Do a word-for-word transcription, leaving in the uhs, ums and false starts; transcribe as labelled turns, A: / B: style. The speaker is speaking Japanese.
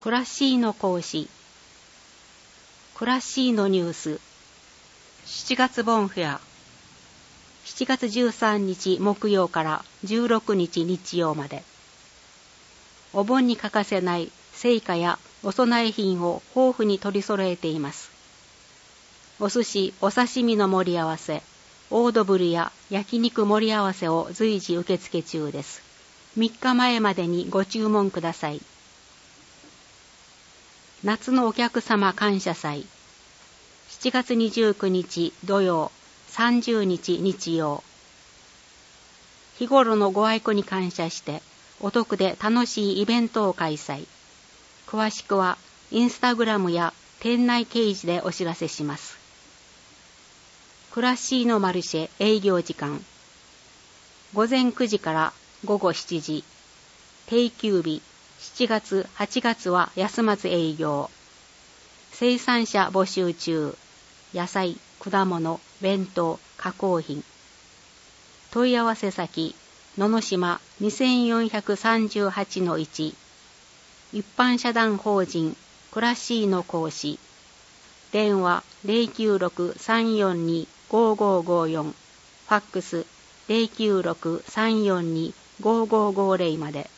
A: クラッシーの講師。クラッシーのニュース。しちがつボンフェア。しちがつじゅうさんにち木曜からじゅうろくにち日曜まで。お盆に欠かせない生花やお供え品を豊富に取り揃えています。お寿司、お刺身の盛り合わせ、オードブルや焼肉盛り合わせを随時受付中です。みっかまえまでにご注文ください。夏のお客様感謝祭。しちがつにじゅうくにち土曜、さんじゅうにち日曜。日頃のご愛顧に感謝してお得で楽しいイベントを開催。詳しくはインスタグラムや店内掲示でお知らせします。クラッシーのマルシェ営業時間。ごぜんくじからごごしちじ。定休日しちがつ、はちがつは休まず営業。生産者募集中。野菜、果物、弁当、加工品。問い合わせ先、野々島にせんよんひゃくさんじゅうはちのいち。一般社団法人クラッシーの講師。電話 ゼロきゅうろく さんよんに ごごごよん。ファックス ゼロきゅうろく さんよんに ごごごゼロまで。